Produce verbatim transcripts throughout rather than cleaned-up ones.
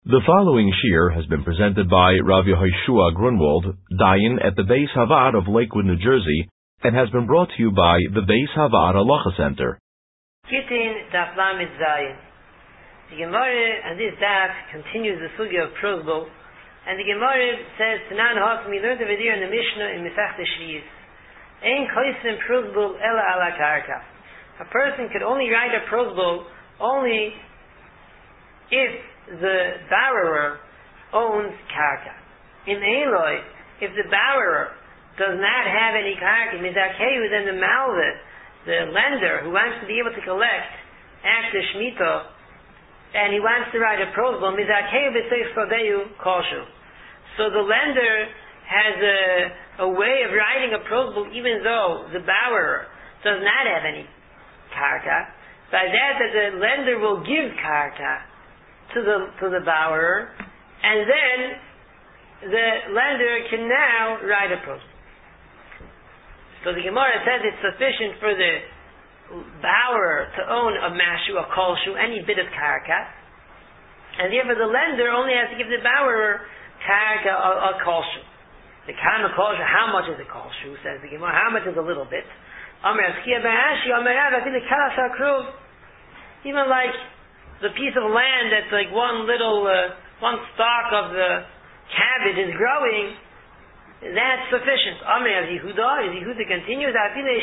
The following shir has been presented by Rav Yehoshua Grunwald, Dayan at the Beis Havad of Lakewood, New Jersey, and has been brought to you by the Beis Havad Halacha Center. Gittin Daf Lamed Zayin. The Gemara on this daf continues the sugya of prosbul, and the Gemara says, Tanan Hot, we learned over there in the Mishnah in Mesach Shvius. Ein koisim prosbul ela ala karka. A person could only write a prosbul only if the borrower owns karka. In Eloi, if the borrower does not have any karka, mizakeu, then the malveh, the lender who wants to be able to collect after Shemitah, and he wants to write a prosbul, mizakeu b'seif sodeu koshu. So the lender has a, a way of writing a prosbul even though the borrower does not have any karka. By that, that the lender will give karka to the to the borrower, and then the lender can now write a prosbul. So the Gemara says it's sufficient for the borrower to own a mashu, a kolshu, any bit of karka, and therefore the lender only has to give the borrower karka, a, a kolshu. The kama kolshu, how much is a kolshu? Says the Gemara, how much is a little bit? Even like the piece of land that's like one little, uh, one stalk of the cabbage is growing, that's sufficient. Amr of Yehuda, is Yehuda continues,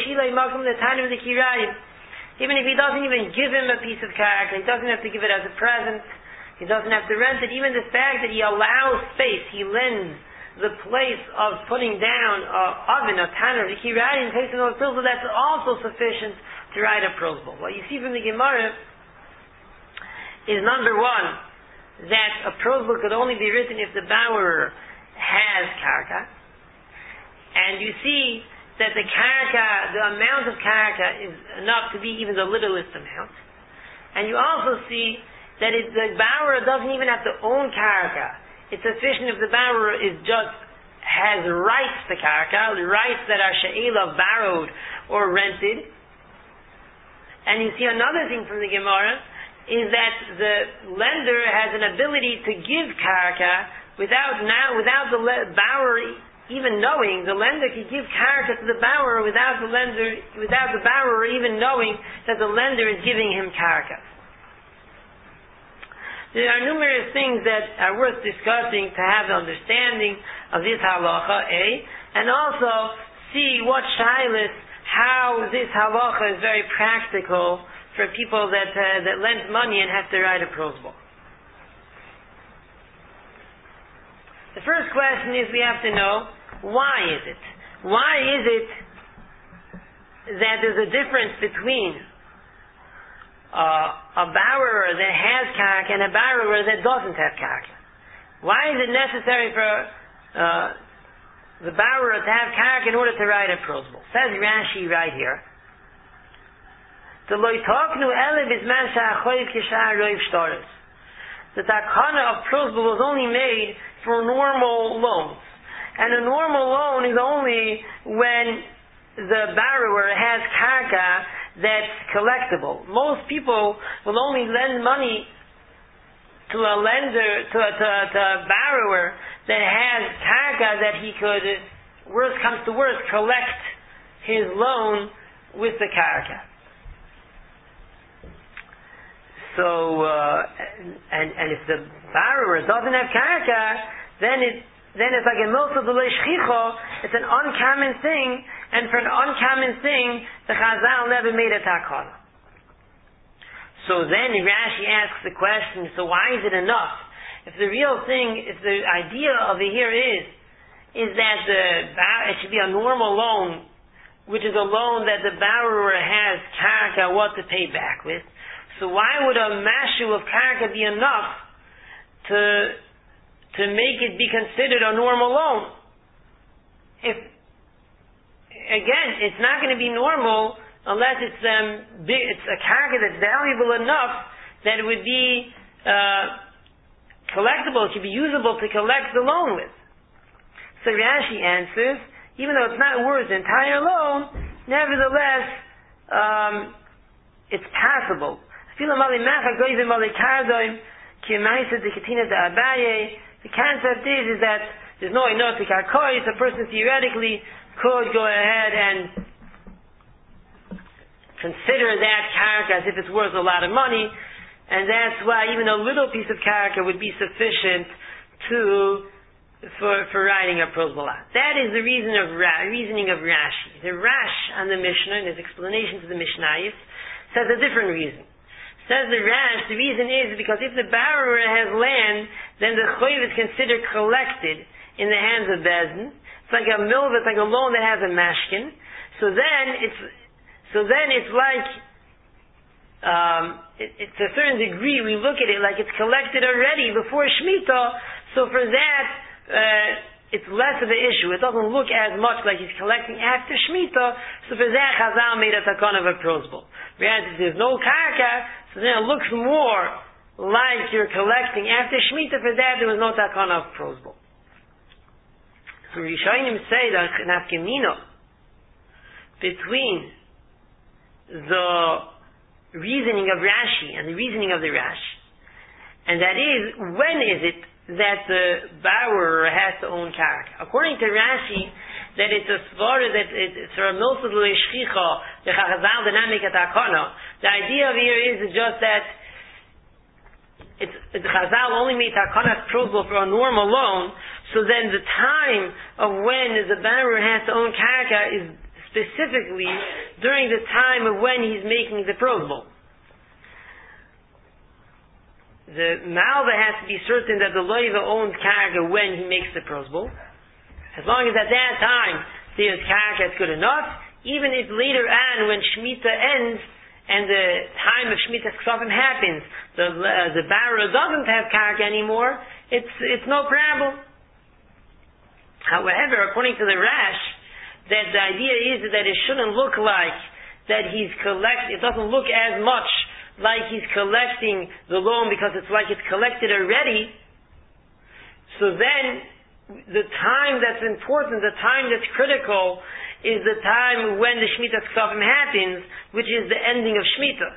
even if he doesn't even give him a piece of karka, he doesn't have to give it as a present, he doesn't have to rent it, even the fact that he allows space, he lends the place of putting down an oven, a tanner, the kirayim, in case of a prosbul, that's also sufficient to write a prosbul. What you see from the Gemara is, number one, that a prosbul could only be written if the borrower has karka, and you see that the karka, the amount of karka is enough to be even the littlest amount, and you also see that it, the borrower doesn't even have to own karka. It's sufficient if the borrower is just has rights to karka, the rights that are she'ela, borrowed or rented. And you see another thing from the Gemara is that the lender has an ability to give karka without now without the le- borrower even knowing. The lender can give karka to the borrower without the lender without the borrower even knowing that the lender is giving him karka. There are numerous things that are worth discussing to have the understanding of this halacha, A, and also see what shaylis, how this halacha is very practical for people that uh, that lend money and have to write a prosbul. The first question is, we have to know, why is it? Why is it that there's a difference between Uh, a borrower that has karka and a borrower that doesn't have karka? Why is it necessary for uh, the borrower to have karka in order to write a prosbul? Says Rashi right here, the takana of prosbul was only made for normal loans, and a normal loan is only when the borrower has karka that's collectible. Most people will only lend money to a lender, to a, to a, to a borrower that has karka that he could, worst comes to worst, collect his loan with the karka. So, uh, and, and if the borrower doesn't have karka, then it then it's like a milsa de leishchicho, it's an uncommon thing, and for an uncommon thing, the Chazal never made a takana. So then Rashi asks the question, so why is it enough? If the real thing, if the idea of it here is, is that the, it should be a normal loan, which is a loan that the borrower has karka what to pay back with, so why would a mashu of karka be enough to to make it be considered a normal loan? If, again, it's not going to be normal unless it's um, big, it's a karka that's valuable enough that it would be uh, collectible, it should be usable to collect the loan with. So Rashi answers, even though it's not worth the entire loan, nevertheless, um, it's passable. Kimaisa de Katina de Abaye. The concept is, is that there's no enough to karkois. A person theoretically could go ahead and consider that karka as if it's worth a lot of money, and that's why even a little piece of karka would be sufficient to for for writing a prosbola. That is the reason of Ra, reasoning of Rashi. The Rash on the Mishnah, in his explanation to the Mishnayos, says a different reason. Says the Rash, the reason is because if the borrower has land, then the choiv is considered collected in the hands of Bezdin. It's like a milva, it's like a loan that has a mashkin. So then it's so then it's like um, it, it's to a certain degree we look at it like it's collected already before Shemitah. So for that. Uh, it's less of an issue. It doesn't look as much like he's collecting after Shemitah. So for that, Chazal made a takon of a prosbol. Whereas if there's no karka, so then it looks more like you're collecting after Shemitah. For that, there was no takon of prosbol. So Rishonim say that nafkemino between the reasoning of Rashi and the reasoning of the Rash, and that is, when is it that the borrower has to own karka? According to Rashi, that it's a svara that it's a milsa l'ishchicha the chazal dynamic at takana. The idea of here is just that it's the chazal only made takana prosbol for a normal loan. So then the time of when the borrower has to own karka is specifically during the time of when he's making the prosbol. The Malva has to be certain that the loiva owns karka when he makes the prosbol. As long as at that time there's karka, it's good enough. Even if later on, when Shemitah ends and the time of Shemitah Ksafim happens, the uh, the borrower doesn't have karka anymore, it's it's no problem. However, according to the Rash, that the idea is that it shouldn't look like that he's collect. It doesn't look as much like he's collecting the loan because it's like it's collected already. So then, the time that's important, the time that's critical, is the time when the Shemitah Ksafim happens, which is the ending of Shemitah.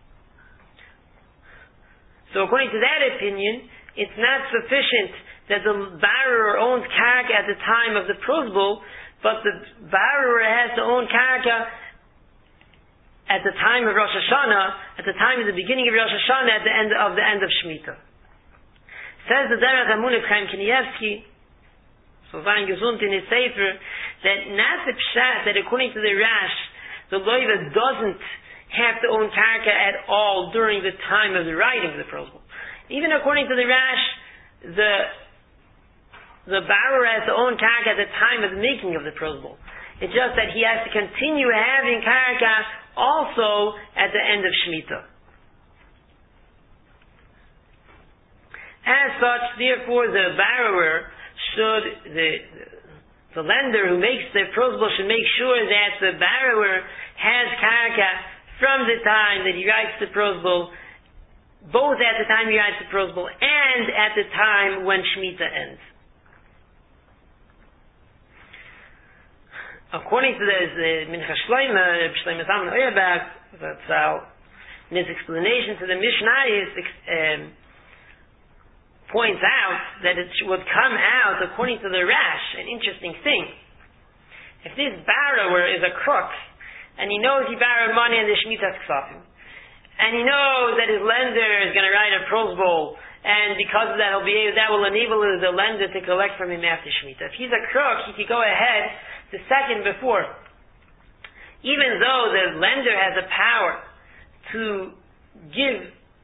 So according to that opinion, it's not sufficient that the borrower owns karka at the time of the prosbol, but the borrower has to own karka at the time of Rosh Hashanah, at the time of the beginning of Rosh Hashanah, at the end of the end of Shemitah. Says the Derech Amunah Chaim Kanievsky, so Zayin Gesund in his Sefer, that not the pshat, that according to the Rash, the loiva doesn't have to own karka at all during the time of the writing of the prosbol. Even according to the Rash, the the borrower has to own karka at the time of the making of the prosbol. It's just that he has to continue having karka also at the end of Shemitah. As such, therefore, the borrower should, the, the lender who makes the prosbol should make sure that the borrower has karka from the time that he writes the prosbol, both at the time he writes the prosbol and at the time when Shemitah ends. According to the, the Mincha Shloimeh, Shloimeh Zalman Auerbach, that's how, in his explanation to the Mishnah, um, points out that it would come out, according to the Rash, an interesting thing. If this borrower is a crook, and he knows he borrowed money in the Shemitah Ksafim, and he knows that his lender is going to write a prosbol, and because of that, he'll be able, that will enable the lender to collect from him after Shemitah. If he's a crook, he could go ahead the second before. Even though the lender has the power to give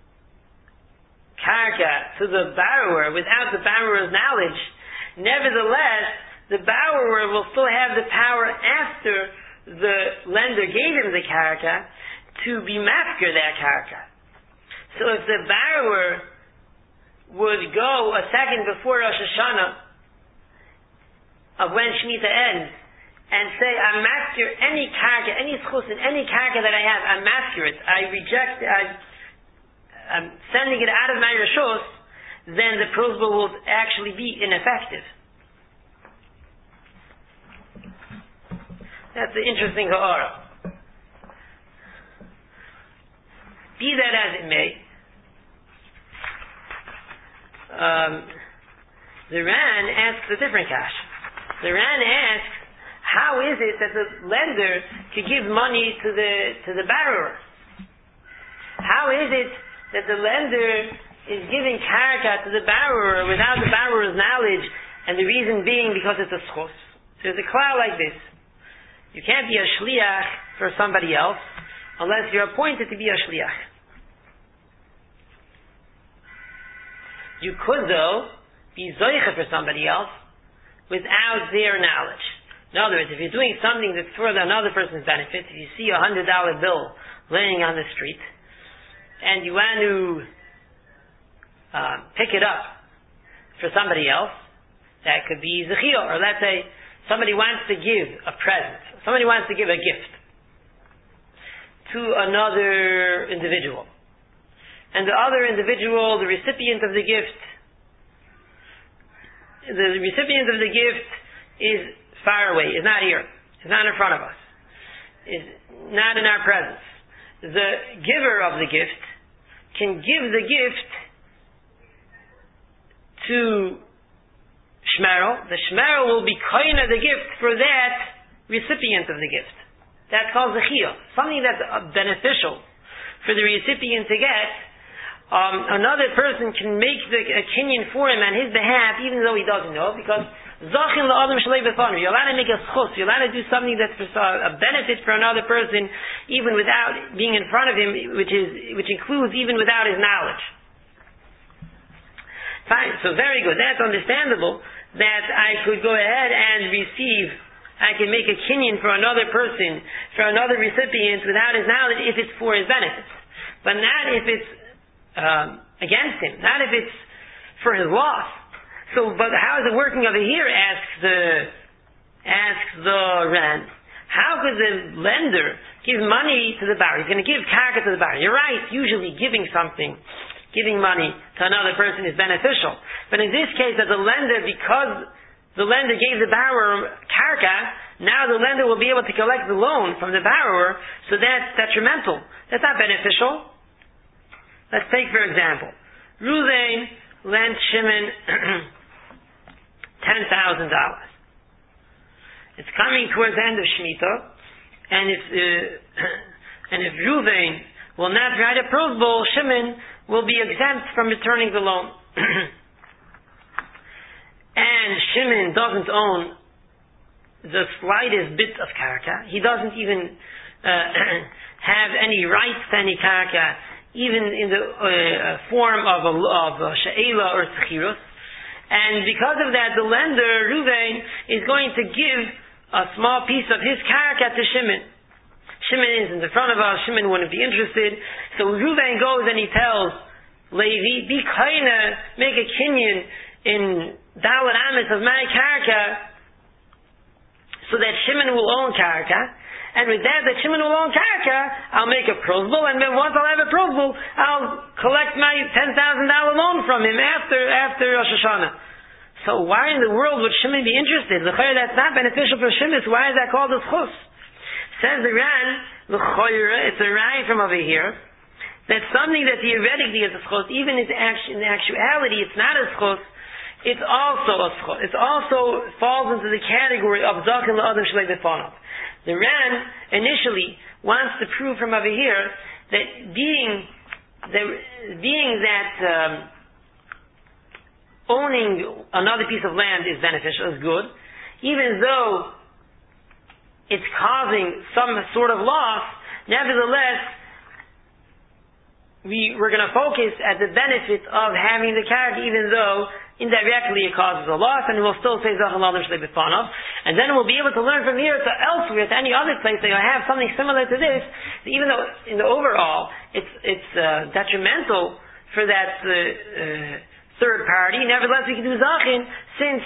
karka to the borrower without the borrower's knowledge, nevertheless, the borrower will still have the power after the lender gave him the karka to be mafker that karka. So if the borrower would go a second before Rosh Hashanah of when Shemitah ends and say, I'm mafker any karka, any schusin, any karka that I have, I'm mafker it, I reject it, I, I'm sending it out of my reshus, then the prosbol will actually be ineffective. That's an interesting ha'ara. Be that as it may, um, the Ran asks a different question. The Ran asks, how is it that the lender could give money to the to the borrower? How is it that the lender is giving karka to the borrower without the borrower's knowledge, and the reason being because it's a schos? So there's a cloud like this. You can't be a shliach for somebody else unless you're appointed to be a shliach. You could, though, be zoicha for somebody else without their knowledge. In other words, if you're doing something that's for another person's benefit, if you see a hundred dollar bill laying on the street, and you want to uh, pick it up for somebody else, that could be zechio. Or let's say somebody wants to give a present, somebody wants to give a gift to another individual, and the other individual, the recipient of the gift, the recipient of the gift is far away, is not here, is not in front of us, is not in our presence. The giver of the gift can give the gift to Shmerel. The Shmerel will be koina the gift for that recipient of the gift. That's called zechiyah. Something that's beneficial for the recipient to get. Um, another person can make the a kinyan for him on his behalf, even though he doesn't know, because zachin la'adam shalei b'fanu. You're allowed to make a schus. You're allowed to do something that's for a benefit for another person, even without being in front of him, which is which includes even without his knowledge. Fine. So very good. That's understandable. That I could go ahead and receive. I can make a kinyan for another person, for another recipient, without his knowledge, if it's for his benefit, but not if it's um, against him. Not if it's for his loss. So, but how is it working over here? Asks the asks the Ran. How could the lender give money to the borrower? He's going to give karka to the borrower. You're right. Usually, giving something, giving money to another person is beneficial. But in this case, that the lender, because the lender gave the borrower karka, now the lender will be able to collect the loan from the borrower. So that's detrimental. That's not beneficial. Let's take, for example, Ruvain lent Shimon ten thousand dollars. It's coming towards the end of Shemitah, and if uh, and if Ruvain will not write a probable, Shimon will be exempt from returning the loan. And Shimon doesn't own the slightest bit of karka. He doesn't even uh, have any rights to any karka, even in the uh, form of a of a she'ela or tzechirus. And because of that, the lender, Ruvain, is going to give a small piece of his karka to Shimon. Shimon is in the front of us. Shimon wouldn't be interested. So Ruvain goes and he tells Levi, be kaina, make a kinyan in Dalet Amis of my karka, so that Shimon will own karka. And with that, that Shimon will own karka, I'll make a prosbul, and then once I'll have a prosbul, I'll collect my ten thousand dollars loan from him after after Rosh Hashanah. So why in the world would Shimon be interested? That's not beneficial for Shimon, so why is that called a schus? Says the Ran, it's a Ran from over here, that something that theoretically is a schus, even in actuality it's not a schus, it's also a schus. It also falls into the category of zachin la'adam shalei b'fanav. The Ran initially wants to prove from over here that being the, being that um, owning another piece of land is beneficial, is good, even though it's causing some sort of loss, nevertheless, we, we're going to focus at the benefit of having the karka, even though indirectly it causes a loss, and we'll still say zachin la'adam shalei b'fanav. And then we'll be able to learn from here to elsewhere, to any other place that you have something similar to this, even though in the overall it's it's uh, detrimental for that uh, uh, third party, nevertheless we can do zachin, since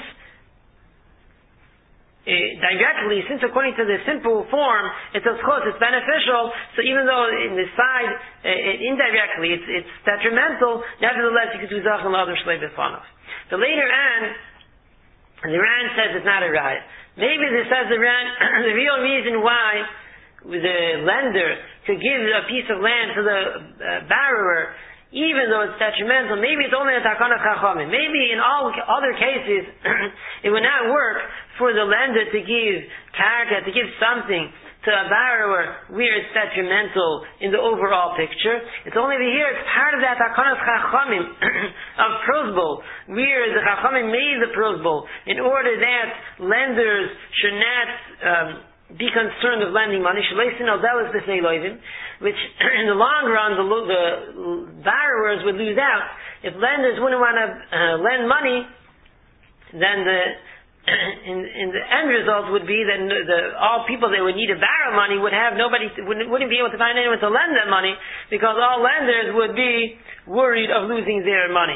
Uh, directly, since according to the simple form, it's of course it's beneficial. So even though in the side, uh, indirectly, it's it's detrimental, nevertheless you could do zachin la'adam shalei b'fanav. But later on, the Ran says it's not a riot. Maybe this says the Ran, the real reason why the lender could give a piece of land to the uh, borrower even though it's detrimental, maybe it's only a takana chachamim. Maybe in all other cases, it would not work for the lender to give karka, to give something to a borrower where it's detrimental in the overall picture. It's only over here, it's part of that takana chachamim of prosbol, where the chachamim made the prosbol in order that lenders should not um, be concerned of lending money, which in the long run the, the borrowers would lose out. If lenders wouldn't want to uh, lend money, then the in, in the end result would be that the, all people that would need to borrow money would have nobody wouldn't, wouldn't be able to find anyone to lend them money, because all lenders would be worried of losing their money.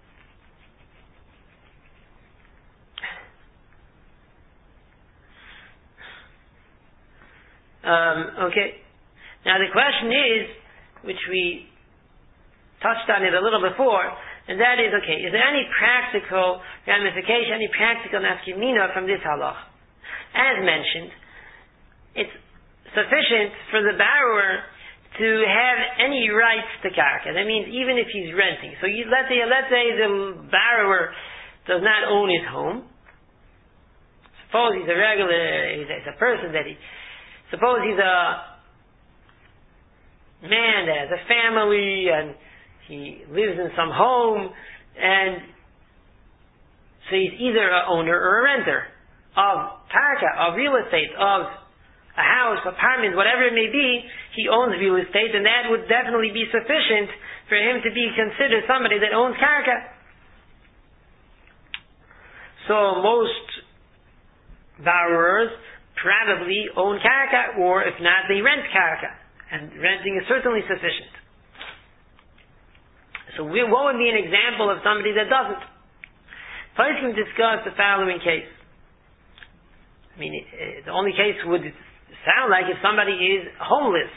Um, okay. Now the question is, which we touched on it a little before, and that is, okay, is there any practical ramification, any practical nafkamina from this halach? As mentioned, it's sufficient for the borrower to have any rights to karka. That means even if he's renting. So you, let's say, let's say the borrower does not own his home. Suppose he's a regular, he's a, he's a person that he, suppose he's a man that has a family and he lives in some home, and so he's either an owner or a renter of karka, of real estate, of a house, apartment, whatever it may be. He owns real estate, and that would definitely be sufficient for him to be considered somebody that owns karka. So most borrowers probably own karka, or if not, they rent karka, and renting is certainly sufficient. So we, what would be an example of somebody that doesn't? First, we discuss the following case. I mean, it, it, the only case would sound like if somebody is homeless.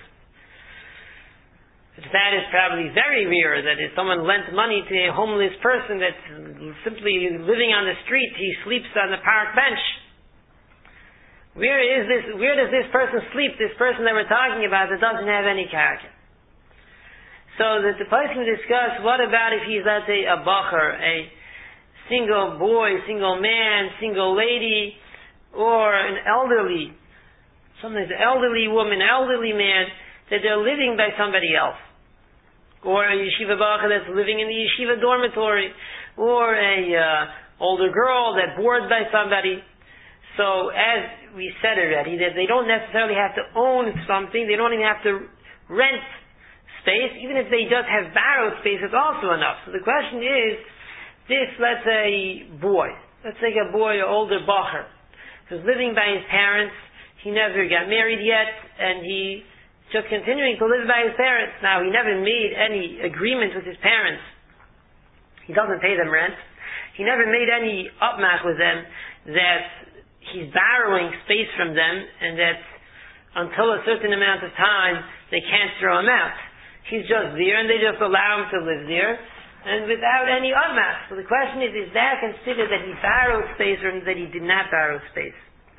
That is probably very rare, that if someone lent money to a homeless person that's simply living on the street, he sleeps on the park bench. Where is this, where does this person sleep, this person that we're talking about that doesn't have any karka? So that the person discuss, what about if he's, let's say, a bacher, a single boy, single man, single lady, or an elderly, sometimes an elderly woman, elderly man, that they're living by somebody else. Or a yeshiva bacher that's living in the yeshiva dormitory, or a uh, older girl that's bored by somebody. So, as we said already, that they don't necessarily have to own something, they don't even have to rent space. Even if they just have borrowed space, it's also enough. So the question is, this, let's say, boy, let's say a boy, an older bacher, who's living by his parents, he never got married yet, and he just continuing to live by his parents. Now, he never made any agreement with his parents. He doesn't pay them rent. He never made any upmach with them that he's borrowing space from them, and that until a certain amount of time, they can't throw him out. He's just there, and they just allow him to live there, and without any upmach. So the question is, is that considered that he borrowed space, or that he did not borrow space?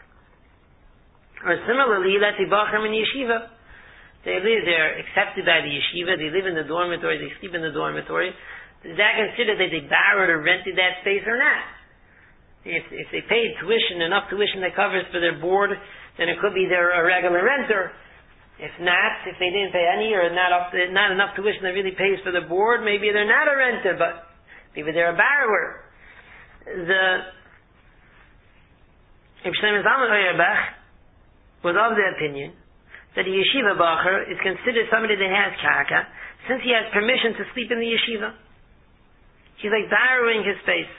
Or similarly, let's say Bachram in yeshiva. They live, they're accepted by the yeshiva, they live in the dormitory, they sleep in the dormitory. Is that considered that they borrowed or rented that space or not? If, if they paid tuition, enough tuition that covers for their board, then it could be they're a regular renter. If not, if they didn't pay any, or not, up, not enough tuition that really pays for the board, maybe they're not a renter, but maybe they're a borrower. The Reb Shlomo Zalman Auerbach was of the opinion that a yeshiva bacher is considered somebody that has karka, since he has permission to sleep in the yeshiva. He's like borrowing his space.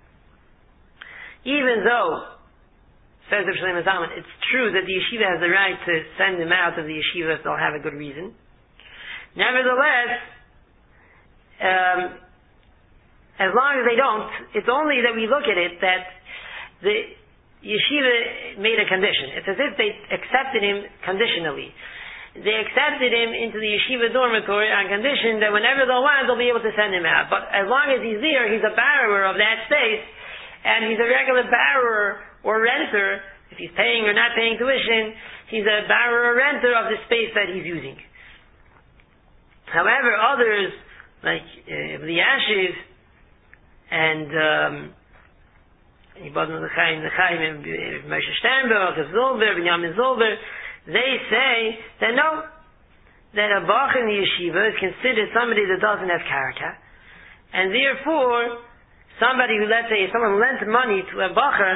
Even though, says Reb Shlomo Zalman, it's true that the yeshiva has the right to send him out of the yeshiva if they'll have a good reason. Nevertheless, um, as long as they don't, it's only that we look at it that the yeshiva made a condition. It's as if they accepted him conditionally. They accepted him into the yeshiva dormitory on condition that whenever they'll want, they'll be able to send him out. But as long as he's there, he's a borrower of that space, and he's a regular borrower or renter. If he's paying or not paying tuition, he's a borrower or renter of the space that he's using. However, others like uh, the Yashiv and um, Yibadnu L'chaim L'chaim Moshe Sternberg, Zolber, Binyamin Zolber, they say that no, that a bach in the yeshiva is considered somebody that doesn't have character, and therefore somebody who, let's say, if someone lent money to a bacher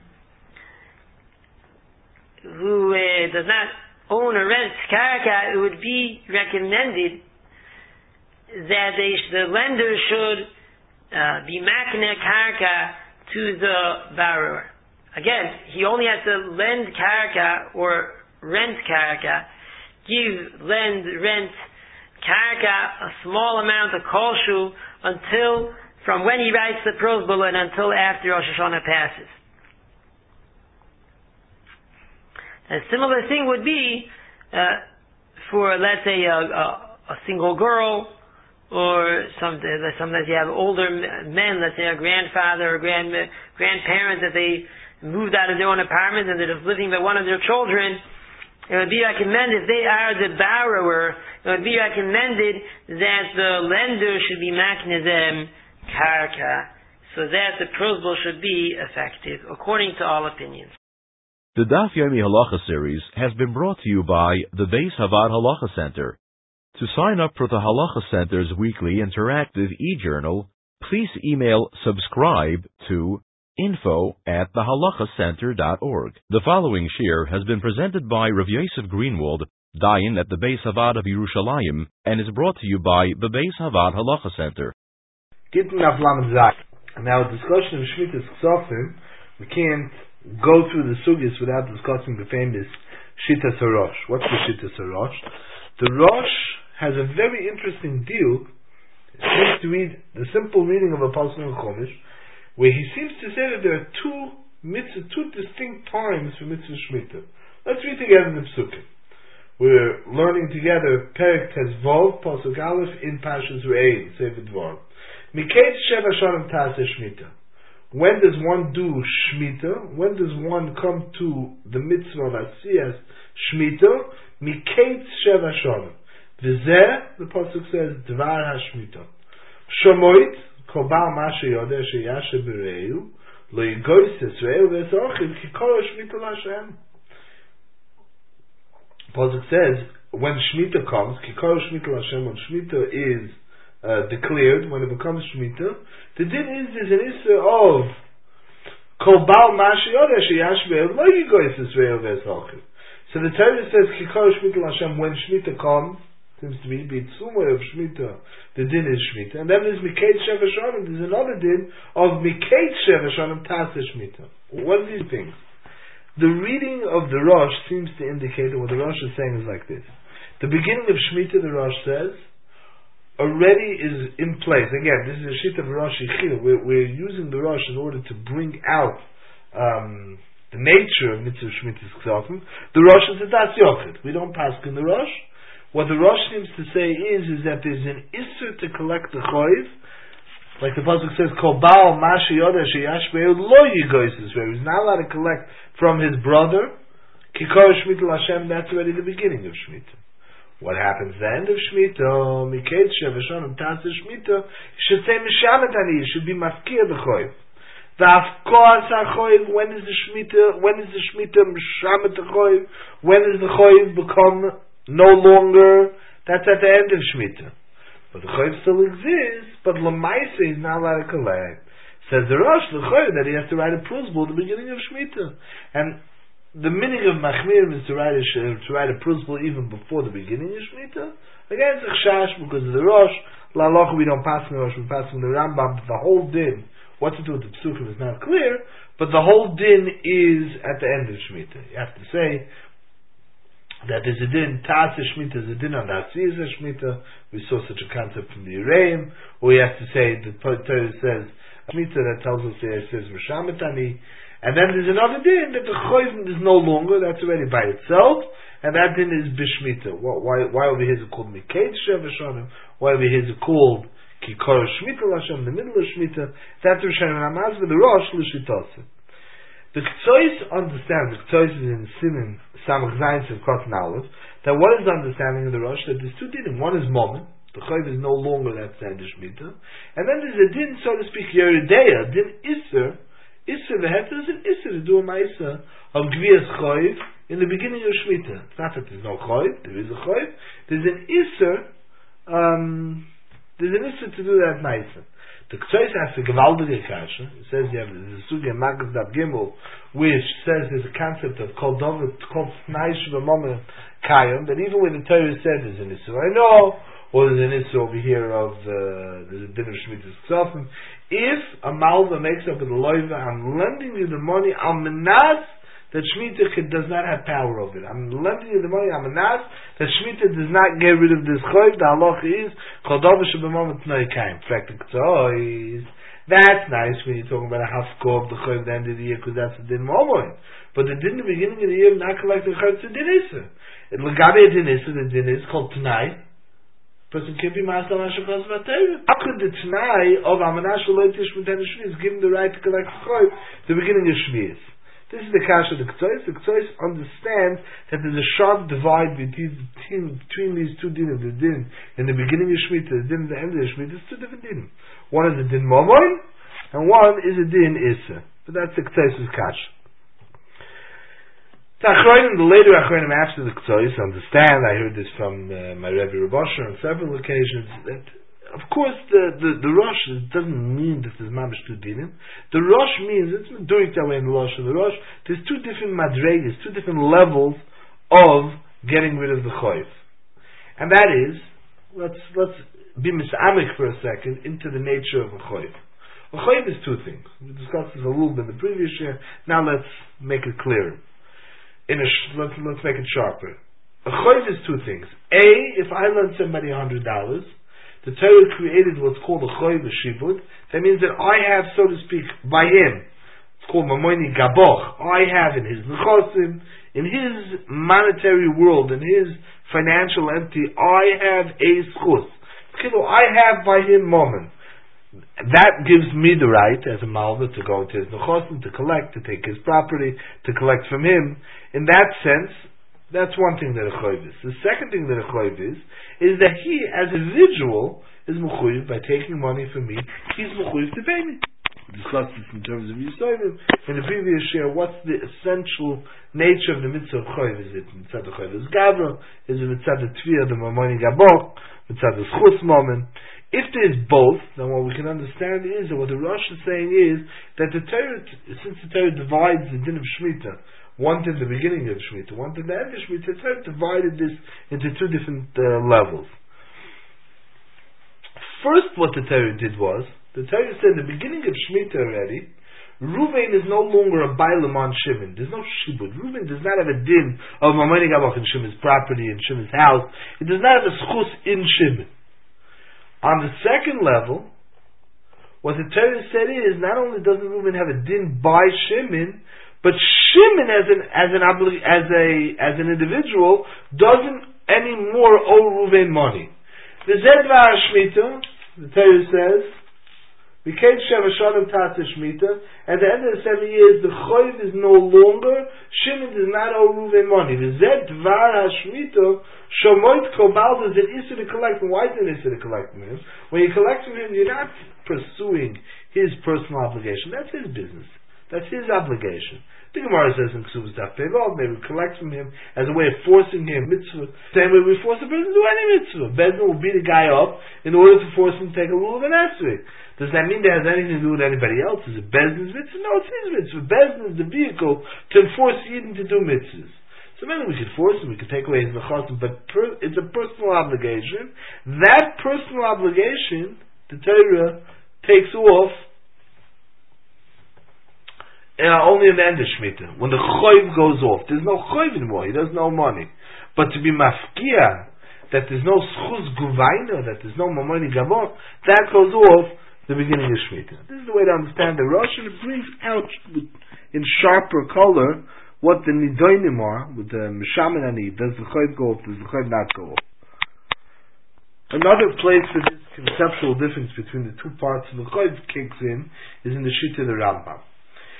who uh, does not own or rent character, it would be recommended that they, the lender should uh, be makne karka to the borrower. Again, he only has to lend karka or rent karka, give, lend, rent karka, a small amount of kolshu until, from when he writes the prosbul and until after Rosh Hashanah passes. A similar thing would be uh, for, let's say, a, a, a single girl, or some, sometimes you have older men, let's say a grandfather or grand, grandparent that they moved out of their own apartment and they're just living with one of their children. It would be recommended, if they are the borrower, it would be recommended that the lender should be makne them karka, so that the prosbul should be effective, according to all opinions. The Daf Yomi Halacha series has been brought to you by the Beis Havad Halacha Center. To sign up for the Halacha Center's weekly interactive e-journal, please email subscribe to info at the halacha center dot org. The following shir has been presented by Rav Yosef Greenwald, Dayan at the Beis Havad of Yerushalayim, and is brought to you by the Beis Havad Halacha Center. Gittin auf Lamed Zay. Now, discussion of Shmitas Ksofim, we can't go through the sugis without discussing the famous Shitas HaRosh. What's the Shitas HaRosh? The Rosh has a very interesting deal. It seems to read the simple reading of a Pasuk in Chumash, where he seems to say that there are two mitzvah, two distinct times for mitzvah Shemitah. Let's read together the Psukim. We're learning together Perek Tezvov, Pasuk Aleph, in Pashas Re'ei, Sefer Dvar. Miketz Sheva Shanim Taseh Shemitah. When does one do Shemitah? When does one come to the mitzvah of Asiyas Shemitah? Miketz Sheva Shanim. V'zeh, the Pasuk says, Dvar HaShemitah. Shomoit, Kol Baal Mashe Yodeh Sheyashe B'Re'eu, Lo Yigoyses Re'eu V'ezochim, Ki Kol HaShemitah L'Hashem. Pasuk says, when Shemitah comes, Ki Kol HaShemitah L'Hashem, when Shemitah is uh, declared, when it becomes Shemitah, the din is, there's an issue of Kol Baal Mashe Yodeh Sheyashe B'Re'eu, Lo Yigoyses Re'eu V'ezochim. So the Torah says, Ki Kol HaShemitah L'Hashem, when Shemitah comes, seems to be B'tzumah of Shemitah, the din is Shemitah. And then there's Miketz Sheva Shanim, there's another din of Miketz Sheva Shanim Taseh Shemitah. What are these things? The reading of the Rosh seems to indicate that what the Rosh is saying is like this. The beginning of Shemitah, the Rosh says, already is in place. Again, this is a sheet of Rosh Yechida. We're, we're using the Rosh in order to bring out um, the nature of Mitzvah Shemitah's Ksofim. The Rosh is a Das Yochid. We don't pass in the Rosh. What the Rosh seems to say is, is that there's an issur to collect the choiv, like the pasuk says, Kol Baal Mashe Yodeh Sheyash B'Eu Lo Yigoyses Re'eu. He's not allowed to collect from his brother. Ki Kol Shemitah L'Hashem. That's already the beginning of Shemitah. What happens at the end of Shemitah? Miketz Sheva Shanim Taseh Shemitah. You should say Mishamet Ani. You should be mafkir the choiv. V'afkoas HaChoiv. When is the Shemitah? When is the Shemitah Mishamet the choiv? When does the choiv become no longer? That's at the end of Shemitah. But the Choyv still exists, but Lamaisa is not allowed to collect. Says the Rosh, the Choyv, that he has to write a prosbul at the beginning of Shemitah. And the meaning of Machmir is to write a, to write a prosbul even before the beginning of Shemitah. Again, it's a chash because of the Rosh. L'aloch, we don't pass from the Rosh, we pass from the Rambam. But the whole din, what to do with the Psukim is not clear, but the whole din is at the end of Shemitah. You have to say that is a din, Taseh Shemitah is a din on Asiyas Shemitah. We saw such a concept from the Yereim. Or we have to say, the Torah says, Shemitah, that tells us there, it says, Mishamet Ani. And then there's another din, that the Choyv is no longer, that's already by itself, and that din is B'Shmitah. Why, why over here is it called Miketz Sheva Shanim? Why over here is it called Ki Kol Shemitah L'Hashem, in the middle of Shemitah? That's Rosh Hashanah, with the Rosh, L'Shitase. The Ktsois understands, the Ktsois is in Sinan, Samach Zayin, Sev Kotan Aleph, that what is the understanding of the Rosh? That there's two dinim. One is Momen, The Chayv is no longer that standard Shemitah. And then there's a din, so to speak, Yeridea, din Isser, Isser v'heter is an Isser to do a Ma'isa of Gvias Chayv in the beginning of Shemitah. It's not that there's no Chayv, there is a Chayv. There's an Isser, um, there's an Isser to do that Ma'isa. The Ktsois has a gewaldige kasha. It says you have the Sugya Magas Dab Gimel, which says there's a concept of Kol Dovet, Kol Tnaish V'Momen Kayim, that even when the Torah said there's an Isser, I know, or there's an Isser over here of uh, there's a din of Shemitah's Ksofim. If a Malva makes up with a Loiva, I'm lending you the money, I'm menas that Shemitah does not have power over it. I'm lending you the money, I'm menas that Shemitah does not get rid of this Chayv. The halacha is Kol Dovet Sheb'Momen Tnai Kayim. In fact, the Ktsois, that's nice when you're talking about a hafko of the Chayv at the end of the year, because that's a din Momoin. But the din in the beginning of the year, not collecting Chayv, it's a din Isser. And L'gabe a din Isser, the din is called Tnai. Person can be Master Mashakos Vatayim. How could the Tnai of Amanash Shaloi Tish Muten Shviz give him the right to collect Chayv the beginning of Shviz? This is the Kasha of the Ktsois. The Ktsois understands that there's a sharp divide between, between these two dinim. The din in the beginning of Shemitah, the din at the end of Shemitah. It's two different dinim. One is a din Momoin, and one is a din Issa. But that's the Ktsois' Kasha. The Achronim, the later Achronim after the Ktsois understand, I heard this from uh, my Rebbe Rabosher on several occasions, that of course the, the, the Rosh doesn't mean that there's Mamish two dinim. The Rosh means, it's doing that way in the Rosh and the Rosh, there's two different madregas, two different levels of getting rid of the Chayv. And that is, let's let's be misamik for a second into the nature of a Chayv. A Chayv is two things. We discussed this a little bit in the previous year, now let's make it clearer. In a sh- let's, let's make it sharper. A Chayv is two things. A, if I lend somebody one hundred dollars, the Torah created what's called a Chayv Shibud. That means that I have, so to speak, by him, it's called Mamoini Gaboch, I have in his Nechosim, in his monetary world, in his financial entity, I have a Schus. I have by him Momen. That gives me the right, as a Malva, to go into his Nechosim, to collect, to take his property, to collect from him. In that sense, that's one thing that a Chayv is. The second thing that a Chayv is, is that he, as a individual, is Mechuyev by taking money from me, he's Mechuyev to pay me. We discussed this in terms of Yisrael. In the previous year, what's the essential nature of the mitzvah of Chayv? Is it mitzvah of Chayv is Gavra? Is it mitzvah of Tviyah, the Mamoni Gabok? Mitzvah of Schus Moment? If there's both, then what we can understand is, that what the Rosh is saying is, that the Torah, since the Torah divides the din of Shemitah, one to the beginning of Shemitah, one to the end of Shemitah, the Torah divided this into two different uh, levels. First, what the Torah did was, the Torah said in the beginning of Shemitah already, Reuven is no longer a Bailam on Shimon. There's no Shibud. Reuven does not have a din of Mamoni Gabach in Shimon's property, in Shimon's house. It does not have a schus in Shimon. On the second level, what the Torah said is, not only doesn't Reuven have a din by Shimon, but Shimon as an as an obli- as a as an individual doesn't anymore owe Reuven money. The Zedvar Shemitah, the Torah says, we can't share a Shalom Tata Shemitah. At the end of the seven years, the Chayv is no longer. Shimon does not owe Reuven money. The Zedvar Shemitah, Shomoit Kobal, there's an issue to collect. Why is it an issue to collect from him? When you collect from him, you're not pursuing his personal obligation. That's his business. That's his obligation. The Gemara says in Ksubas Daf Pevav, maybe we collect from him as a way of forcing him mitzvah. Same way we force a person to do any mitzvah. Bezdin will beat a guy up in order to force him to take a rule of an esrei. Does that mean that has anything to do with anybody else? Is it Bezdin's mitzvah? No, it's his mitzvah. Bezdin is the vehicle to enforce Yidden to do mitzvahs. So maybe we could force him, we could take away his nechasim, but per, it's a personal obligation. That personal obligation, the Torah takes off Uh, only in the end of Shemitah, when the Chayv goes off. There's no Chayv anymore, he doesn't know money. But to be mafkia, that there's no Schuz Guvaina, that there's no Mamoni Gabon, that goes off the beginning of Shemitah. This is the way to understand the Rosh, and it brings out in sharper color what the Nidoinim are, with the Mishaman Ani. Does the Chayv go off, does the Chayv not go off? Another place for this conceptual difference between the two parts of the Chayv kicks in is in the Shita of the Rambam.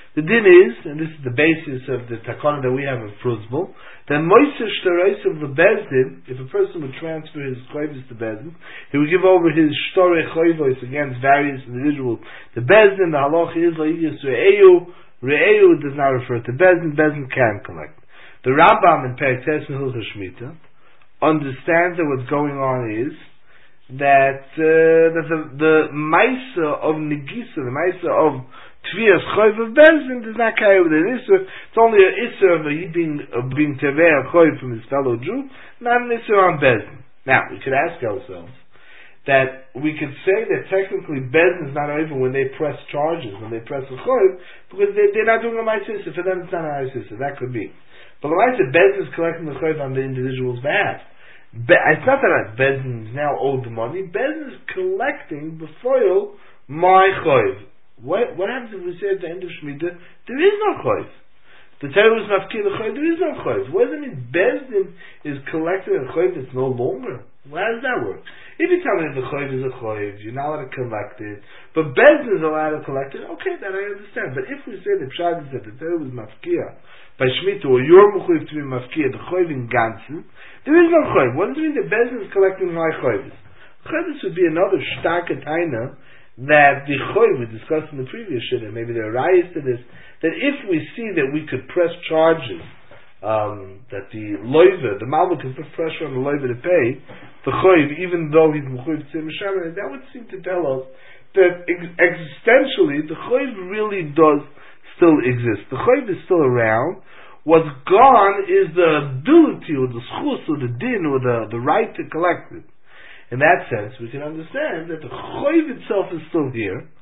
The din is, and this is the basis of the takana that we have in Pruzbul, that Moiser Shtarais of the Bezdin, if a person would transfer his chayvus to Bezdin, he would give over his Shtore chayvus against various individuals. The Bezdin, the halach is La'iyas Re'eu, Re'eu does not refer to Bezdin, Bezdin can collect. The Rambam in Perek Tes in Hilchos Shmita understands that what's going on is that, uh, that the, the Maisa of Negisa, the Maisa of Tvias Choyv of Bezdin does not carry with an Isser. It's only an Isser of he being, uh, being Tevei Choyv from his fellow Jew, not an Isser on Bezdin. Now, we could ask ourselves that we could say that technically Bezdin is not even when they press charges, when they press a Choyv, because they, they're not doing a Ma'is Isser. For them it's not a Ma'is Isser. That could be. But the Ma'is Bezdin is collecting the Choyv on the individual's behalf. Be- it's not that Bezdin is now owed the money. Bezdin is collecting before my Choyv. What, what happens if we say at the end of Shemitah, there is no chayv? The Torah was mafkir the chayv, there is no chayv. What does it mean? Bezdin is collecting a chayv that's no longer. Well, how does that work? If you tell me that the chayv is a chayv, you're not allowed to collect it, but Bezdin is allowed to collect it, okay, that I understand. But if we say the pshat is that the Torah was mafkir by Shemitah, or you're mechuyev to be mafkir, the chayv in Gansen, there is no chayv. What does it mean that Bezdin is collecting my chayvs? Chayvs would be another stark taina that the choy we discussed in the previous shidduch, maybe there are rayas to this, that if we see that we could press charges, um, that the loiver, the malva can put pressure on the loiver to pay the choy, even though he's mechuyev to mishamer, that would seem to tell us that ex- existentially the choy really does still exist. The choy is still around. What's gone is the ability, or the schus, or the din, or the, the right to collect it. In that sense, we can understand that the choiv itself is still here.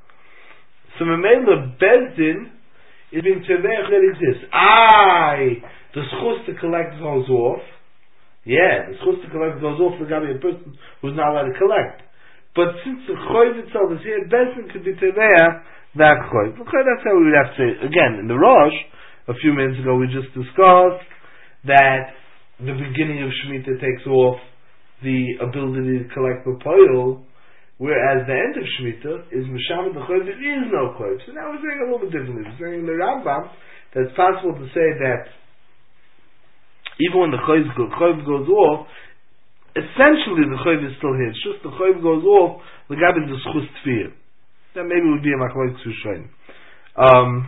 So Memela Bezdin is being teveach that exists. Aye, the schus to collect goes off. Yeah, the schus to collect goes off for a person who's not allowed to collect. But since the choiv itself is here, Bezdin could be teveach that choiv. Okay, that's how we would have to say it. Again, in the Rosh, a few minutes ago, we just discussed that the beginning of Shemitah takes off the ability to collect the poil, whereas the end of Shemitah is Mishamet the Choyv, there is no Choyv. So now we're saying a little bit differently. We're saying in the Rambam that it's possible to say that even when the Choyv goes off, essentially the Choyv is still here. It's just the Choyv goes off, the Gab is the Schus Tfir. That maybe would be a Machlokes Rishonim. Um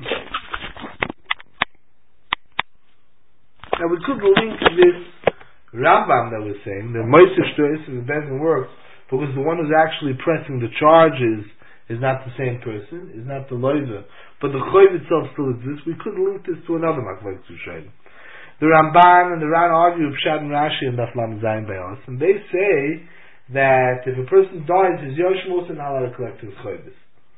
Now we could link this Rambam that was saying the Moiser Shtois is the Bezdin works because the one who's actually pressing the charges is not the same person, is not the loiver, but the choiv itself still exists. We could link this to another Machlokes Rishonim. The Ramban and the Ran argue with Pshat and Rashi and Daf Lamed Zayin Bayos, and they say that if a person dies, his Yoshim also not allowed to collect his choivs.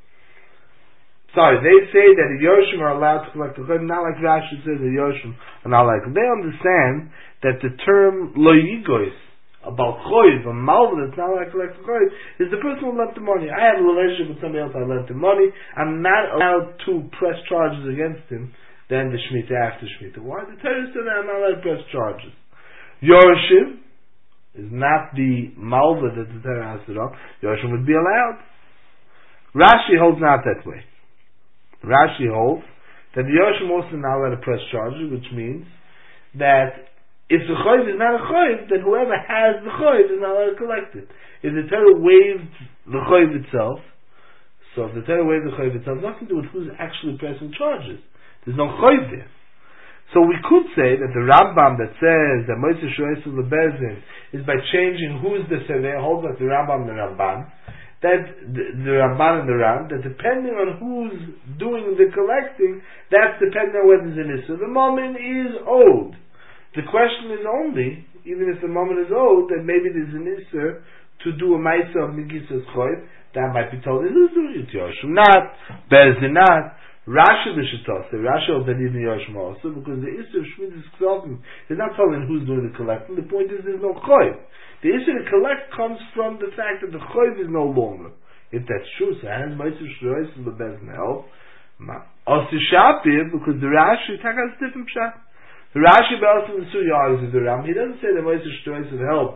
Sorry, they say that the Yoshim are allowed to collect the choiv, not like Rashi says the Yoshim are not allowed. They understand that the term lo yigois about choiv, a malva that's not allowed to collect the choiv, is the person who lent the money. I have a relationship with somebody else, I lent him money, I'm not allowed to press charges against him than the Shemitah after Shemitah. Why? The Torah said that I'm not allowed to press charges. Yorshim is not the malva that the Torah has it on. Yorshim would be allowed. Rashi holds not that way. Rashi holds that the Yorshim also not allowed to press charges, which means that if the choiv is not a choiv, then whoever has the choiv is not allowed to collect it. If the Torah waived the choiv itself, so if the Torah waived the choiv itself, nothing to do with who's actually pressing charges. There's no choiv there. So we could say that the Rambam that says that Moiser Shtois of the Bezdin is by changing who's the Seveh, holds like the Rambam and the Ramban, that the, the Ramban and the Ram, that depending on who's doing the collecting, that's depending on whether there's an issue. The moment is owed. The question is only, even if the moment is old, that maybe there's an Isser to do a Maisa of Negisas Choyv, that might be told, who's doing it? Yoshim not, Bezdin not. Rashi L'Shetose, Rashi will believe in Yoshim also, because the Isser of Shmidas Ksovim is not telling who's doing the collecting. The point is there's no Choyv. The Isser to collect comes from the fact that the Choyv is no longer. If that's true, so has Moiser Shtois of the Bezdin help? Also Shapir, because the Rashi takas different pshat. The Rashi Belson the Suya argues with the Ram. He doesn't say that Moiser Shtois helps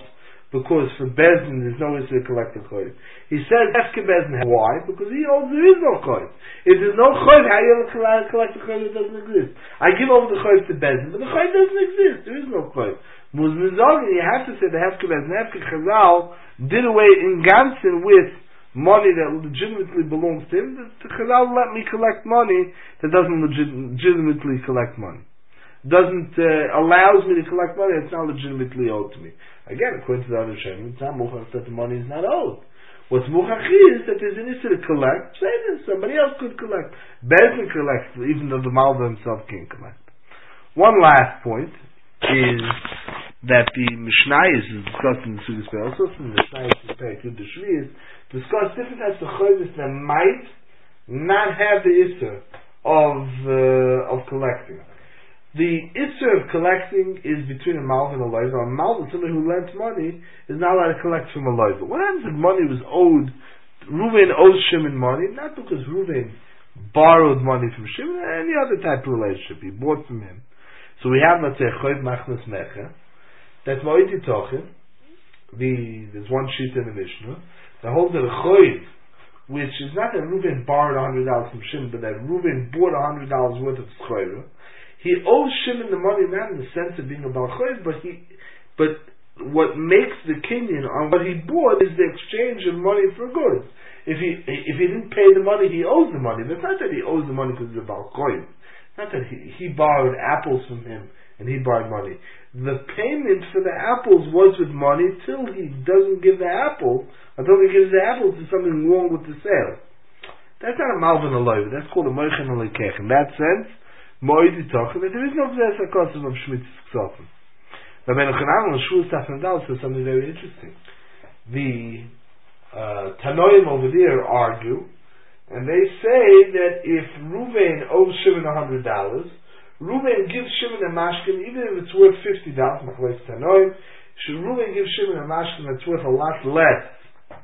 because for Bezdin there's no issue to collect the choiv. He says Hefke Bezdin. Why? Because he holds there is no choiv. If there's no choiv, how you ever collect the choiv that doesn't exist? I give over the choiv to Bezdin, but the choiv doesn't exist. There is no choiv. Muzmizogin, you have to say the Hefke Bezdin. Hefke Chazal did away in Gansen with money that legitimately belongs to him. The Chazal let me collect money that doesn't legit- legitimately collect money. Doesn't uh, allows me to collect money that's not legitimately owed to me. Again, according to the other Shem, it's not muchach that the money is not owed. What's muchach is that there's an issue to collect. Say this, somebody else could collect. Bezdin collects, even though the Malva himself can't collect. One last point is that the Mishnayos is discussed in the Sugas Be'elsos, and the Mishnayos is Perikut the Shvi'is, discuss different types of choives that might not have the issue of uh, of collecting. The issue of collecting is between a malva and a loiva. A malva, somebody who lent money, is not allowed to collect from a loiva. What happens if money was owed? Reuven owes Shimon money, not because Reuven borrowed money from Shimon, any other type of relationship. He bought from him. So we have, let's say, choiv machnas mecha. That's moiti tochen. The there's one sheet in the Mishnah. The whole that a choiv, which is not that Reuven borrowed a hundred dollars from Shimon, but that Reuven bought a hundred dollars worth of schoira. He owes Shimon the money not in the sense of being a balchoiv, but he, but what makes the kinyan on what he bought is the exchange of money for goods. If he if he didn't pay the money, he owes the money. But it's not that he owes the money because he's a balchoiv. Not that he, he borrowed apples from him and he borrowed money. The payment for the apples was with money till he doesn't give the apple, until he gives the apples to something wrong with the sale. That's not a malvin aloy. That's called a moichin alikech. In that sense, moidi tochen, that there is no gzes hakosim of shmitzis ksofen. Rabbi Yochanan on Shul Tafnadal says something very interesting. The uh, Tanoim over there argue, and they say that if Reuven owes Shimon a hundred dollars, Reuven gives Shimon a mashkin, even if it's worth fifty dollars. Machlekes Tanoim, should Reuven give Shimon a mashkin that's worth a lot less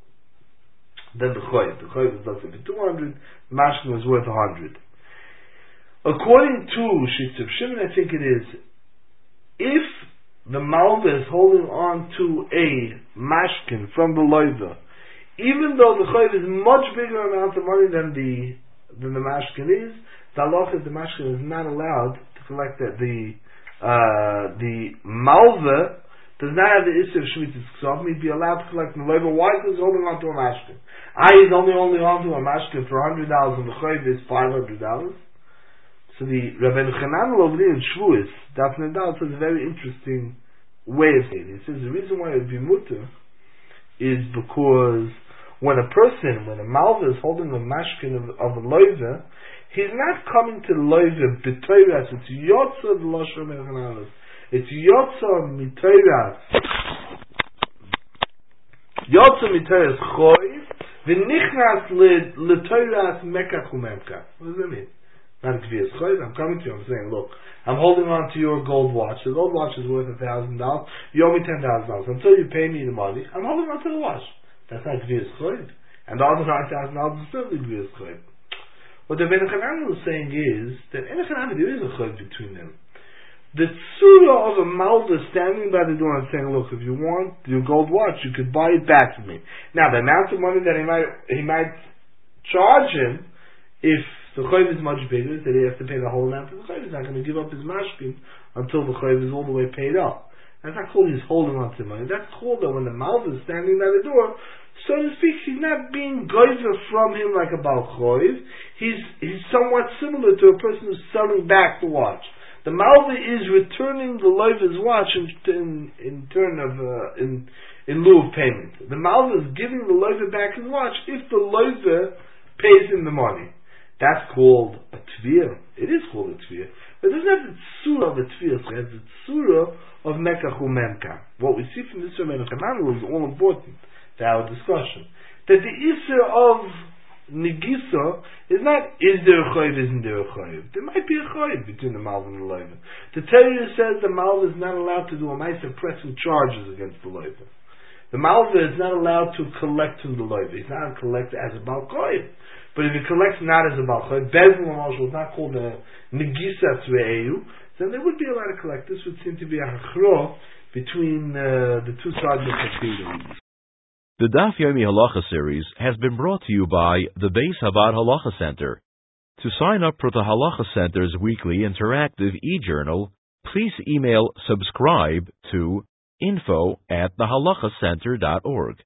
than the choiv? The choiv is let's say two hundred, the mashkin was worth a hundred. According to Shitz of Shimon, I think it is, if the malva is holding on to a mashkin from the loiva, even though the choiv is much bigger amount of money than the than the mashkin is, the halacha is the mashkin is not allowed to collect that. The uh, the malva does not have the issue of shmitzis ksavim. He'd be allowed to collect the loiva. Why? Because he's holding on to a mashkin. I is only holding on to a mashkin for a hundred dollars, and the choiv is five hundred dollars. So the Rabbi Yochanan over there in Shavuos, Dafnei Dal says a very interesting way of saying it. He says the reason why it would be mutter is because when a person, when a malva is holding a mashkin of, of a loiva, he's not coming to the loiva b'toiras. It's yotza d'losh Rabbi Yochanan. It's yotza mitoiras. Yotza mitoiras choiv v'nichnas l'toiras mekach u'memkach. What does that mean? Not a kvias choiv. I'm coming to you. I'm saying, look, I'm holding on to your gold watch. The gold watch is worth a thousand dollars. You owe me ten thousand dollars. Until you pay me the money, I'm holding on to the watch. That's not kvias choiv. And the other nine thousand dollars is certainly kvias choiv. What the Ben Chanan was saying is that in a Chanan there is a choiv between them. The tzura of a malva standing by the door and saying, look, if you want your gold watch, you could buy it back from me. Now, the amount of money that he might he might charge him, if the choiv is much bigger, that he has to pay the whole amount of the choiv. He's not going to give up his mashkin until the choiv is all the way paid up. That's not called he's holding on to money. That's called that when the malva is standing by the door, so to speak, he's not being goizer from him like a bal choiv. He's he's somewhat similar to a person who's selling back the watch. The malva is returning the loiva's watch in in, in turn of uh, in in lieu of payment. The malva is giving the loiva back his watch if the loiva pays him the money. That's called a tvir. It is called a tvir. But it doesn't have the tzura of a tvir. It has the tzura of mekach u'memka. What we see from this Rabbi Yochanan is all important to our discussion. That the issue of negisa is not, is there a choiv, isn't there a choiv? There might be a choiv between the malva and the loiva. The Torah says the malva is not allowed to do a ma'aser pressing charges against the loiva. The malva is not allowed to collect from the loiva. He's not allowed to collect as a bal choiv. But if he collects not as a bal choiv, Bezdin L'Mashal is not called a negisa tzve'eyu, then they would be allowed to collect. This would seem to be a hachro between uh, the two sides of the Tefillah. The Daf Yomi Halacha series has been brought to you by the Beis Havad Halacha Center. To sign up for the Halacha Center's weekly interactive e-journal, please email subscribe to info at the halacha center dot org.